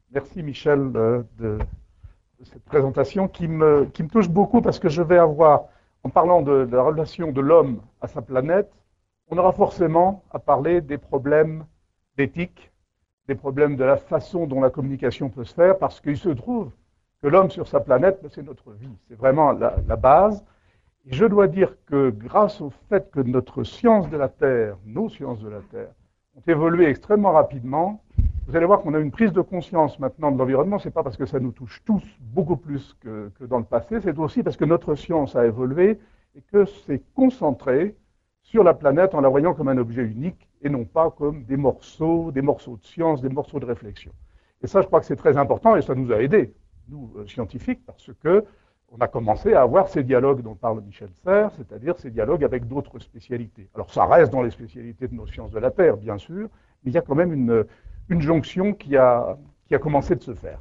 Merci Michel de cette présentation qui me touche beaucoup parce que je vais avoir, en parlant de la relation de l'homme à sa planète, on aura forcément à parler des problèmes d'éthique, des problèmes de la façon dont la communication peut se faire, parce qu'il se trouve que l'homme sur sa planète, c'est notre vie, c'est vraiment la base. Et je dois dire que grâce au fait que notre science de la Terre, nos sciences de la Terre, ont évolué extrêmement rapidement, vous allez voir qu'on a une prise de conscience maintenant de l'environnement. Ce n'est pas parce que ça nous touche tous beaucoup plus que dans le passé, c'est aussi parce que notre science a évolué et que c'est concentré sur la planète en la voyant comme un objet unique et non pas comme des morceaux de science, des morceaux de réflexion. Et ça, je crois que c'est très important et ça nous a aidés, nous, scientifiques, parce que on a commencé à avoir ces dialogues dont parle Michel Serres, c'est-à-dire ces dialogues avec d'autres spécialités. Alors ça reste dans les spécialités de nos sciences de la Terre, bien sûr, mais il y a quand même une jonction qui a commencé de se faire.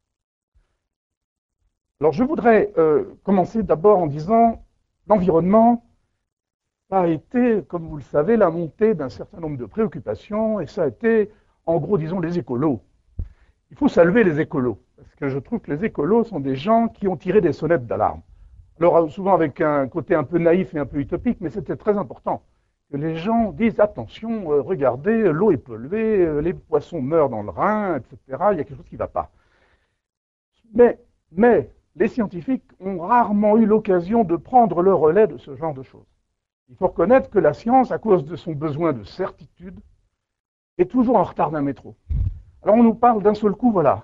Alors je voudrais commencer d'abord en disant l'environnement, ça a été, comme vous le savez, la montée d'un certain nombre de préoccupations, et ça a été, en gros, disons, les écolos. Il faut saluer les écolos, parce que je trouve que les écolos sont des gens qui ont tiré des sonnettes d'alarme. Alors souvent avec un côté un peu naïf et un peu utopique, mais c'était très important que les gens disent attention, regardez, l'eau est polluée, les poissons meurent dans le Rhin, etc. Il y a quelque chose qui ne va pas. Mais les scientifiques ont rarement eu l'occasion de prendre le relais de ce genre de choses. Il faut reconnaître que la science, à cause de son besoin de certitude, est toujours en retard d'un métro. Alors on nous parle d'un seul coup, voilà,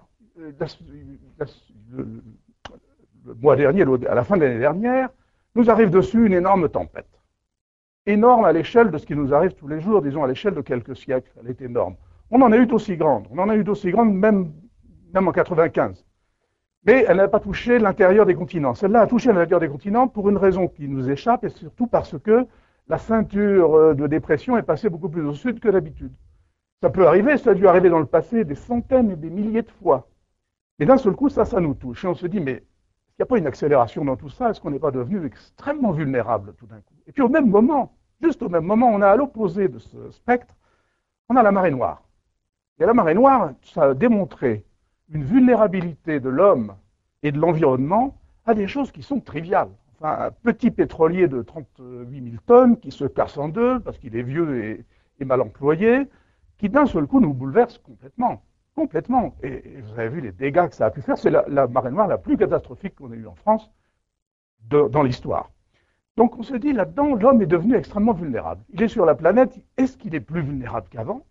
le mois dernier, à la fin de l'année dernière, nous arrive dessus une énorme tempête. Énorme à l'échelle de ce qui nous arrive tous les jours, disons à l'échelle de quelques siècles, elle est énorme. On en a eu d'aussi grandes, on en a eu d'aussi grandes même en 95. Mais elle n'a pas touché l'intérieur des continents. Celle-là a touché l'intérieur des continents pour une raison qui nous échappe et surtout parce que la ceinture de dépression est passée beaucoup plus au sud que d'habitude. Ça peut arriver, ça a dû arriver dans le passé des centaines et des milliers de fois. Et d'un seul coup, ça nous touche. Et on se dit, mais il n'y a pas une accélération dans tout ça? Est-ce qu'on n'est pas devenu extrêmement vulnérable tout d'un coup? Et puis au même moment, juste au même moment, on a à l'opposé de ce spectre, on a la marée noire. Et la marée noire, ça a démontré une vulnérabilité de l'homme et de l'environnement à des choses qui sont triviales. Enfin, un petit pétrolier de 38 000 tonnes qui se casse en deux parce qu'il est vieux et mal employé, qui d'un seul coup nous bouleverse complètement. Complètement. Et vous avez vu les dégâts que ça a pu faire. C'est la marée noire la plus catastrophique qu'on ait eue en France dans l'histoire. Donc on se dit là-dedans, l'homme est devenu extrêmement vulnérable. Il est sur la planète. Est-ce qu'il est plus vulnérable qu'avant?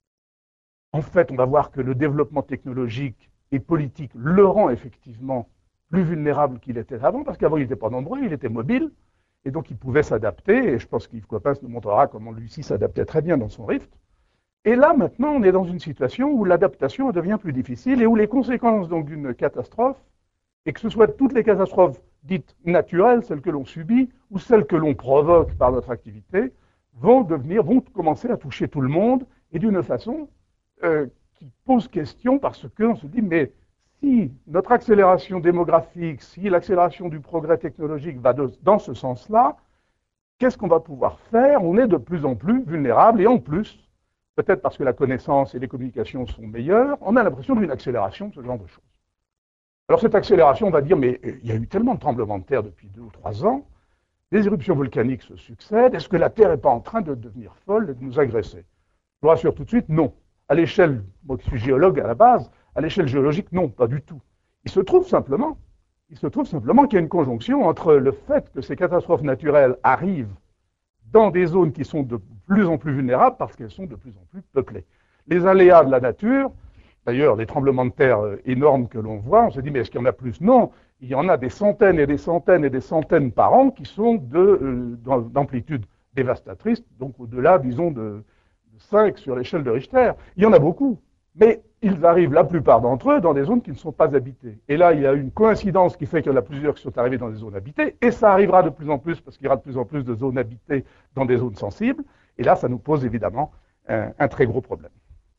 En fait, on va voir que le développement technologique et politique le rend effectivement plus vulnérable qu'il était avant, parce qu'avant il n'était pas nombreux, il était mobile, et donc il pouvait s'adapter, et je pense qu'Yves Coppens nous montrera comment lui-ci s'adaptait très bien dans son Rift. Et là, maintenant, on est dans une situation où l'adaptation devient plus difficile et où les conséquences donc d'une catastrophe, et que ce soit toutes les catastrophes dites naturelles, celles que l'on subit, ou celles que l'on provoque par notre activité, vont commencer à toucher tout le monde, et d'une façon qui pose question parce qu'on se dit, mais si notre accélération démographique, si l'accélération du progrès technologique va dans ce sens-là, qu'est-ce qu'on va pouvoir faire? On est de plus en plus vulnérable et en plus, peut-être parce que la connaissance et les communications sont meilleures, on a l'impression d'une accélération de ce genre de choses. Alors cette accélération, on va dire, mais il y a eu tellement de tremblements de terre depuis 2 ou 3 ans, les éruptions volcaniques se succèdent, est-ce que la Terre n'est pas en train de devenir folle et de nous agresser? Je vous rassure tout de suite, non. À l'échelle, moi qui suis géologue à la base, à l'échelle géologique, non, pas du tout. Il se trouve simplement qu'il y a une conjonction entre le fait que ces catastrophes naturelles arrivent dans des zones qui sont de plus en plus vulnérables parce qu'elles sont de plus en plus peuplées. Les aléas de la nature, d'ailleurs, les tremblements de terre énormes que l'on voit, on se dit, mais est-ce qu'il y en a plus? Non, il y en a des centaines et des centaines et des centaines par an qui sont d'amplitude dévastatrice, donc au-delà, disons, de 5 sur l'échelle de Richter. Il y en a beaucoup, mais ils arrivent, la plupart d'entre eux, dans des zones qui ne sont pas habitées. Et là, il y a une coïncidence qui fait qu'il y en a plusieurs qui sont arrivés dans des zones habitées, et ça arrivera de plus en plus, parce qu'il y aura de plus en plus de zones habitées dans des zones sensibles, et là, ça nous pose évidemment un très gros problème.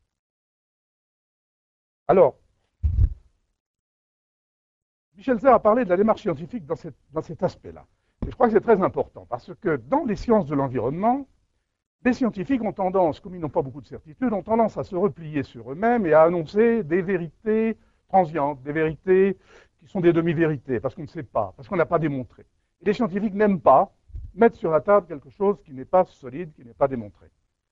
Alors, Michel Serres a parlé de la démarche scientifique dans cet aspect-là. Et je crois que c'est très important, parce que dans les sciences de l'environnement, Les scientifiques ont tendance, comme ils n'ont pas beaucoup de certitudes, ont tendance à se replier sur eux-mêmes et à annoncer des vérités transientes, des vérités qui sont des demi-vérités, parce qu'on ne sait pas, parce qu'on n'a pas démontré. Et les scientifiques n'aiment pas mettre sur la table quelque chose qui n'est pas solide, qui n'est pas démontré.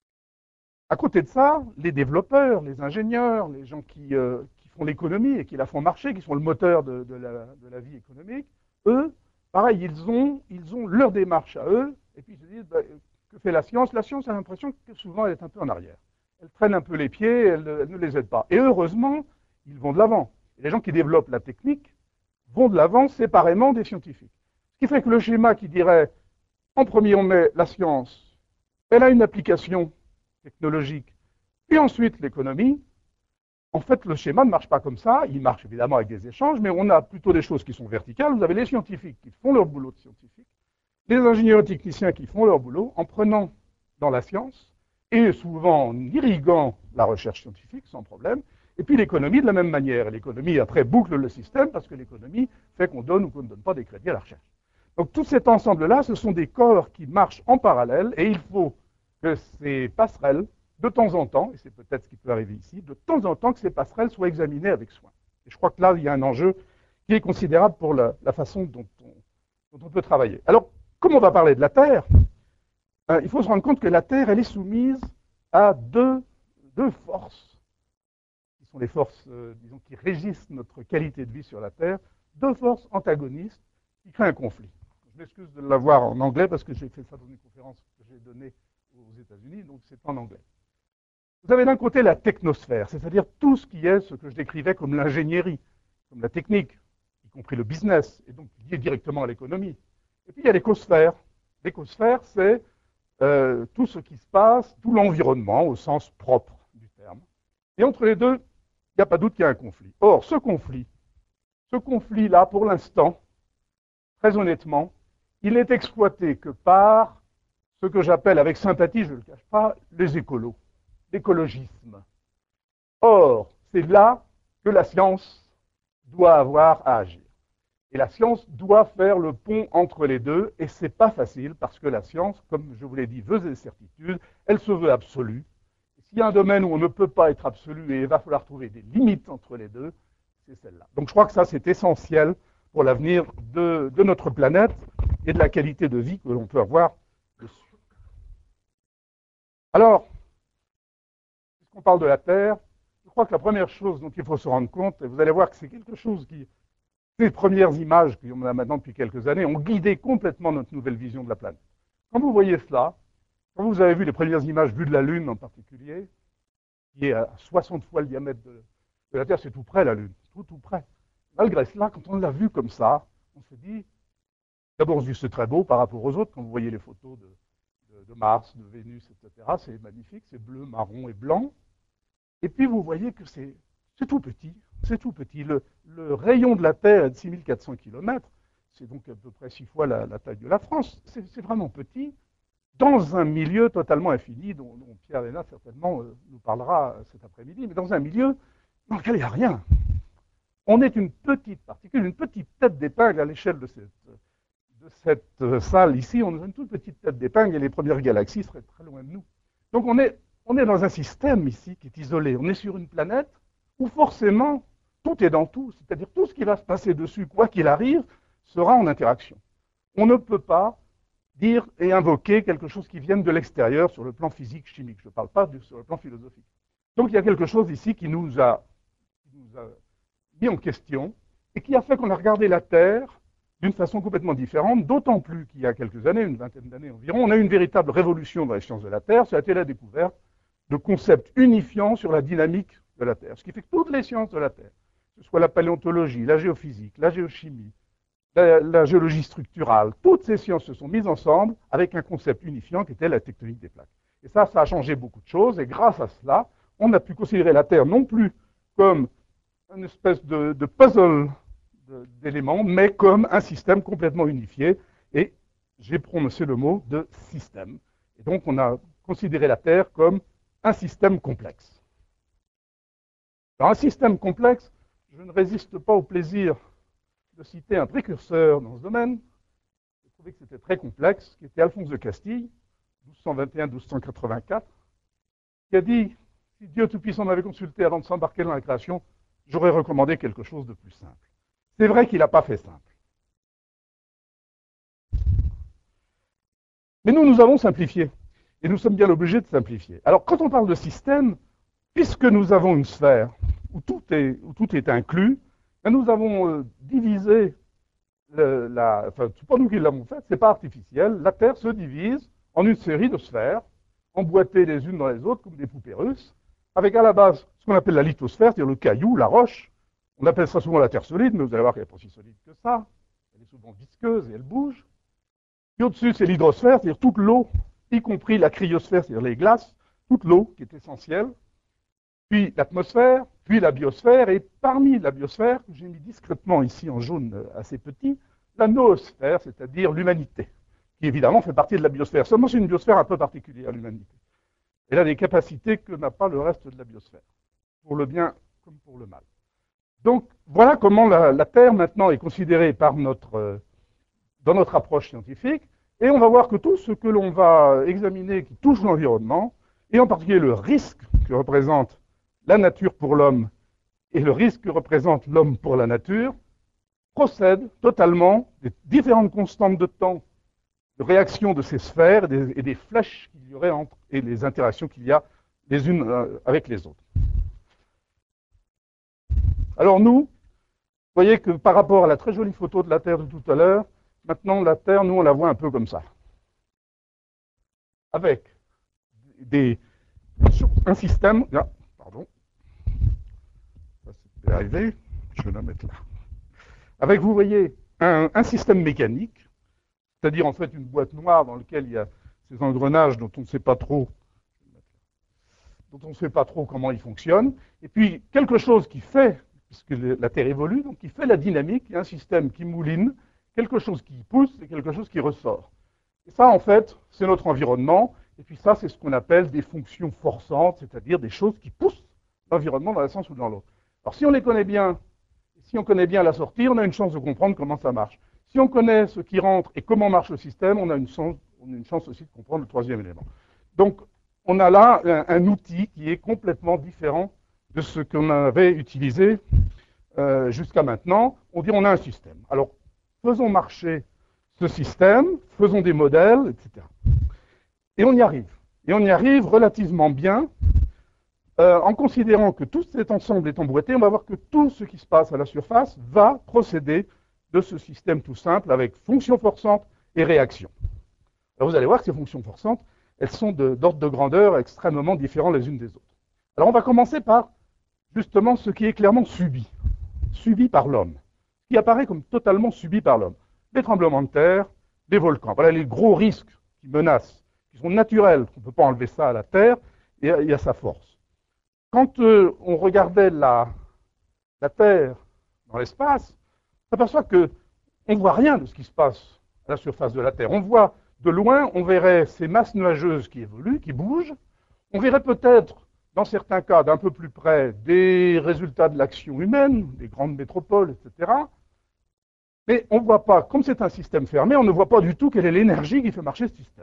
À côté de ça, les développeurs, les ingénieurs, les gens qui font l'économie et qui la font marcher, qui sont le moteur de la vie économique, eux, pareil, ils ont leur démarche à eux, et puis ils se disent, bah, que fait la science? La science a l'impression que souvent elle est un peu en arrière. Elle traîne un peu les pieds, elle ne les aide pas. Et heureusement, ils vont de l'avant. Les gens qui développent la technique vont de l'avant séparément des scientifiques. Ce qui fait que le schéma qui dirait, en premier on met la science, elle a une application technologique, puis ensuite l'économie, en fait, le schéma ne marche pas comme ça. Il marche évidemment avec des échanges, mais on a plutôt des choses qui sont verticales. Vous avez les scientifiques qui font leur boulot de scientifique, les ingénieurs techniciens qui font leur boulot en prenant dans la science et souvent en irriguant la recherche scientifique sans problème, et puis l'économie de la même manière. L'économie, après, boucle le système parce que l'économie fait qu'on donne ou qu'on ne donne pas des crédits à la recherche. Donc tout cet ensemble-là, ce sont des corps qui marchent en parallèle et il faut que ces passerelles, de temps en temps, et c'est peut-être ce qui peut arriver ici, de temps en temps que ces passerelles soient examinées avec soin. Et je crois que là, il y a un enjeu qui est considérable pour la façon dont on peut travailler. Alors, comme on va parler de la Terre, il faut se rendre compte que la Terre, elle est soumise à deux forces, qui sont les forces, disons, qui régissent notre qualité de vie sur la Terre, deux forces antagonistes qui créent un conflit. Je m'excuse de l'avoir en anglais parce que j'ai fait ça dans une conférence que j'ai donnée aux États-Unis, donc c'est en anglais. Vous avez d'un côté la technosphère, c'est-à-dire tout ce qui est ce que je décrivais comme l'ingénierie, comme la technique, y compris le business, et donc lié directement à l'économie. Et puis il y a l'écosphère. L'écosphère, c'est tout ce qui se passe, tout l'environnement au sens propre du terme. Et entre les deux, il n'y a pas doute qu'il y a un conflit. Or, ce conflit-là, pour l'instant, très honnêtement, il n'est exploité que par ce que j'appelle, avec sympathie, je ne le cache pas, les écolos, l'écologisme. Or, c'est là que la science doit avoir à agir. Et la science doit faire le pont entre les deux, et ce n'est pas facile, parce que la science, comme je vous l'ai dit, veut des certitudes, elle se veut absolue. S'il y a un domaine où on ne peut pas être absolu et il va falloir trouver des limites entre les deux, c'est celle-là. Donc je crois que ça, c'est essentiel pour l'avenir de notre planète et de la qualité de vie que l'on peut avoir dessus. Alors, puisqu'on parle de la Terre, je crois que la première chose dont il faut se rendre compte, et vous allez voir que c'est quelque chose qui... Ces premières images qu'on a maintenant depuis quelques années ont guidé complètement notre nouvelle vision de la planète. Quand vous voyez cela, quand vous avez vu les premières images vues de la Lune en particulier, qui est à 60 fois le diamètre de la Terre, c'est tout près la Lune, tout près. Malgré cela, quand on l'a vu comme ça, on se dit, d'abord on se dit c'est très beau par rapport aux autres, quand vous voyez les photos de Mars, de Vénus, etc., c'est magnifique, c'est bleu, marron et blanc. Et puis vous voyez que c'est tout petit, c'est tout petit. Le rayon de la Terre est de 6400 km, c'est donc à peu près 6 fois la taille de la France. C'est vraiment petit, dans un milieu totalement infini, dont Pierre Léna certainement nous parlera cet après-midi, mais dans un milieu dans lequel il n'y a rien. On est une petite particule, une petite tête d'épingle à l'échelle de cette salle ici. On est une toute petite tête d'épingle et les premières galaxies seraient très loin de nous. Donc on est dans un système ici qui est isolé. On est sur une planète où forcément tout est dans tout, c'est-à-dire tout ce qui va se passer dessus, quoi qu'il arrive, sera en interaction. On ne peut pas dire et invoquer quelque chose qui vienne de l'extérieur sur le plan physique, chimique. Je ne parle pas sur le plan philosophique. Donc il y a quelque chose ici qui nous a mis en question et qui a fait qu'on a regardé la Terre d'une façon complètement différente, d'autant plus qu'il y a quelques années, une vingtaine d'années environ, on a eu une véritable révolution dans les sciences de la Terre, ça a été la découverte de concepts unifiants sur la dynamique de la Terre. Ce qui fait que toutes les sciences de la Terre, que ce soit la paléontologie, la géophysique, la géochimie, la géologie structurale, toutes ces sciences se sont mises ensemble avec un concept unifiant qui était la tectonique des plaques. Et ça a changé beaucoup de choses, et grâce à cela, on a pu considérer la Terre non plus comme une espèce de puzzle d'éléments, mais comme un système complètement unifié, et j'ai prononcé le mot de système. Et donc on a considéré la Terre comme un système complexe. Dans un système complexe, je ne résiste pas au plaisir de citer un précurseur dans ce domaine. J'ai trouvé que c'était très complexe, qui était Alphonse de Castille, 1221-1284, qui a dit, si Dieu Tout-Puissant m'avait consulté avant de s'embarquer dans la création, j'aurais recommandé quelque chose de plus simple. C'est vrai qu'il n'a pas fait simple. Mais nous avons simplifié. Et nous sommes bien obligés de simplifier. Alors, quand on parle de système, puisque nous avons une sphère où tout est inclus, nous avons divisé, enfin, c'est pas nous qui l'avons fait, c'est pas artificiel, la Terre se divise en une série de sphères, emboîtées les unes dans les autres comme des poupées russes, avec à la base ce qu'on appelle la lithosphère, c'est-à-dire le caillou, la roche. On appelle ça souvent la Terre solide, mais vous allez voir qu'elle n'est pas si solide que ça. Elle est souvent visqueuse et elle bouge. Puis au-dessus, c'est l'hydrosphère, c'est-à-dire toute l'eau, y compris la cryosphère, c'est-à-dire les glaces, toute l'eau qui est essentielle. Puis l'atmosphère, puis la biosphère, et parmi la biosphère, que j'ai mis discrètement ici en jaune assez petit, la noosphère, c'est-à-dire l'humanité, qui évidemment fait partie de la biosphère. Seulement c'est une biosphère un peu particulière, l'humanité. Elle a des capacités que n'a pas le reste de la biosphère, pour le bien comme pour le mal. Donc voilà comment la Terre maintenant est considérée par dans notre approche scientifique, et on va voir que tout ce que l'on va examiner qui touche l'environnement, et en particulier le risque que représente la nature pour l'homme et le risque que représente l'homme pour la nature, procède totalement des différentes constantes de temps, de réaction de ces sphères et des flèches qu'il y aurait entre et les interactions qu'il y a les unes avec les autres. Alors nous, vous voyez que par rapport à la très jolie photo de la Terre de tout à l'heure, maintenant la Terre, nous on la voit un peu comme ça. Avec un système, là, pardon, ça c'est arrivé, je vais la mettre là. Avec, vous voyez, un système mécanique, c'est-à-dire en fait une boîte noire dans laquelle il y a ces engrenages dont on ne sait pas trop comment ils fonctionnent, et puis quelque chose qui fait, puisque la Terre évolue, donc qui fait la dynamique, il y a un système qui mouline, quelque chose qui pousse et quelque chose qui ressort. Et ça, en fait, c'est notre environnement, et puis ça, c'est ce qu'on appelle des fonctions forçantes, c'est-à-dire des choses qui poussent l'environnement dans un sens ou dans l'autre. Alors si on les connaît bien, si on connaît bien la sortie, on a une chance de comprendre comment ça marche. Si on connaît ce qui rentre et comment marche le système, on a une chance aussi de comprendre le troisième élément. Donc, on a là un outil qui est complètement différent de ce qu'on avait utilisé jusqu'à maintenant. On dit on a un système. Alors, faisons marcher ce système, faisons des modèles, etc. Et on y arrive. Et on y arrive relativement bien en considérant que tout cet ensemble est emboîté. On va voir que tout ce qui se passe à la surface va procéder de ce système tout simple avec fonctions forçantes et réactions. Alors vous allez voir que ces fonctions forçantes, elles sont d'ordre de grandeur extrêmement différents les unes des autres. Alors on va commencer par justement ce qui est clairement subi par l'homme, qui apparaît comme totalement subi par l'homme. Les tremblements de terre, les volcans. Voilà les gros risques qui menacent, qui sont naturels, on ne peut pas enlever ça à la Terre, et il y a sa force. Quand on regardait la Terre dans l'espace, on s'aperçoit qu'on ne voit rien de ce qui se passe à la surface de la Terre. On voit de loin, on verrait ces masses nuageuses qui évoluent, qui bougent. On verrait peut-être, dans certains cas, d'un peu plus près, des résultats de l'action humaine, des grandes métropoles, etc. Mais on ne voit pas, comme c'est un système fermé, on ne voit pas du tout quelle est l'énergie qui fait marcher ce système.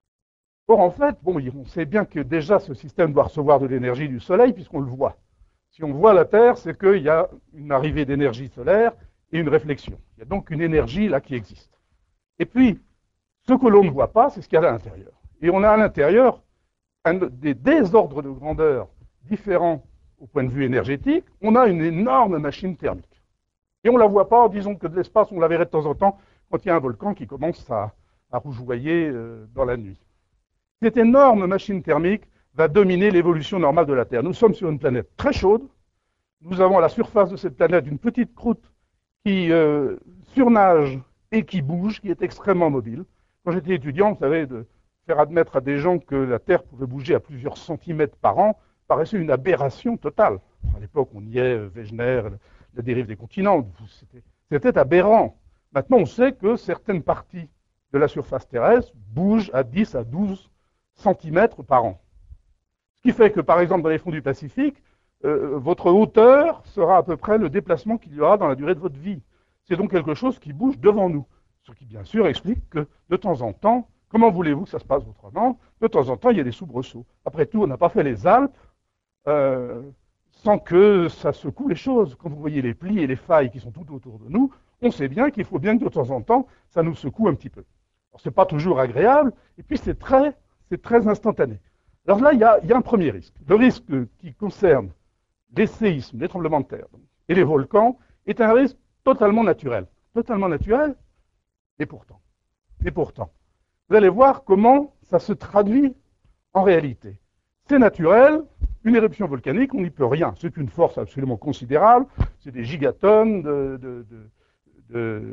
Or, en fait, bon, on sait bien que déjà ce système doit recevoir de l'énergie du Soleil, puisqu'on le voit. Si on voit la Terre, c'est qu'il y a une arrivée d'énergie solaire et une réflexion. Il y a donc une énergie là qui existe. Et puis, ce que l'on ne voit pas, c'est ce qu'il y a à l'intérieur. Et on a à l'intérieur des désordres de grandeur différents au point de vue énergétique. On a une énorme machine thermique. Et on ne la voit pas, disons que de l'espace, on la verrait de temps en temps quand il y a un volcan qui commence à rougeoyer dans la nuit. Cette énorme machine thermique va dominer l'évolution normale de la Terre. Nous sommes sur une planète très chaude. Nous avons à la surface de cette planète une petite croûte qui surnage et qui bouge, qui est extrêmement mobile. Quand j'étais étudiant, vous savez, de faire admettre à des gens que la Terre pouvait bouger à plusieurs centimètres par an paraissait une aberration totale. À l'époque, on niait Wegener, la dérive des continents. C'était aberrant. Maintenant, on sait que certaines parties de la surface terrestre bougent à 10 à 12 centimètres par an. Ce qui fait que, par exemple, dans les fonds du Pacifique, votre hauteur sera à peu près le déplacement qu'il y aura dans la durée de votre vie. C'est donc quelque chose qui bouge devant nous. Ce qui, bien sûr, explique que, de temps en temps, Comment voulez-vous que ça se passe autrement? De temps en temps, il y a des soubresauts. Après tout, on n'a pas fait les Alpes sans que ça secoue les choses. Quand vous voyez les plis et les failles qui sont tout autour de nous, on sait bien qu'il faut bien que de temps en temps, ça nous secoue un petit peu. Alors, ce n'est pas toujours agréable, et puis c'est très instantané. Alors là, il y a un premier risque. Le risque qui concerne les séismes, les tremblements de terre et les volcans est un risque totalement naturel. Totalement naturel, et pourtant, vous allez voir comment ça se traduit en réalité. C'est naturel, une éruption volcanique, on n'y peut rien. C'est une force absolument considérable, c'est des gigatonnes je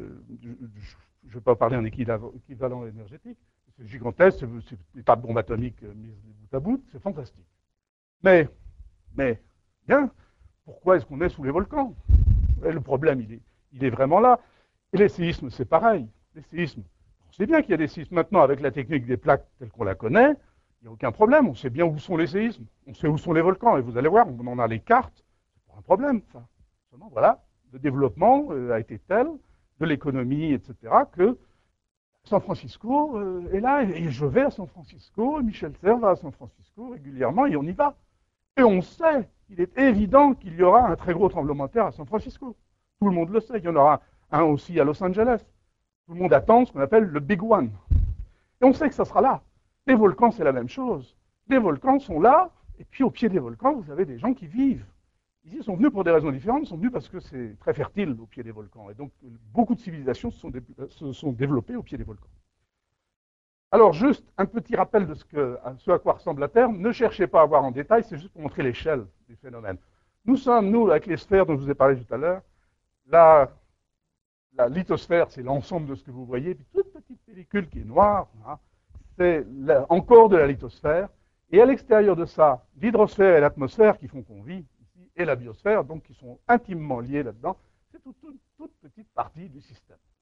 ne vais pas parler en équivalent énergétique, c'est gigantesque, c'est des tas de bombes atomiques mises bout à bout, c'est fantastique. Mais, bien, pourquoi est-ce qu'on est sous les volcans? Et le problème, il est vraiment là. Et les séismes, c'est pareil. Les séismes, on sait bien qu'il y a des séismes maintenant avec la technique des plaques telle qu'on la connaît, il n'y a aucun problème, on sait bien où sont les séismes, on sait où sont les volcans, et vous allez voir, on en a les cartes, c'est pas un problème, ça. Seulement, voilà, le développement a été tel, de l'économie, etc., que San Francisco est là, et je vais à San Francisco, Michel Serres va à San Francisco régulièrement, et on y va. Et on sait, il est évident qu'il y aura un très gros tremblement de terre à San Francisco. Tout le monde le sait, il y en aura un aussi à Los Angeles. Tout le monde attend ce qu'on appelle le Big One. Et on sait que ça sera là. Les volcans, c'est la même chose. Les volcans sont là, et puis au pied des volcans, vous avez des gens qui vivent. Ils sont venus pour des raisons différentes, ils sont venus parce que c'est très fertile au pied des volcans. Et donc, beaucoup de civilisations se sont développées au pied des volcans. Alors, juste un petit rappel de ce à quoi ressemble la Terre. Ne cherchez pas à voir en détail, c'est juste pour montrer l'échelle du phénomène. Nous sommes, nous, avec les sphères dont je vous ai parlé tout à l'heure, la lithosphère, c'est l'ensemble de ce que vous voyez, puis toute petite pellicule qui est noire, hein, c'est encore de la lithosphère. Et à l'extérieur de ça, l'hydrosphère et l'atmosphère qui font qu'on vit ici, et la biosphère, donc qui sont intimement liés là-dedans, c'est toute petite partie du système.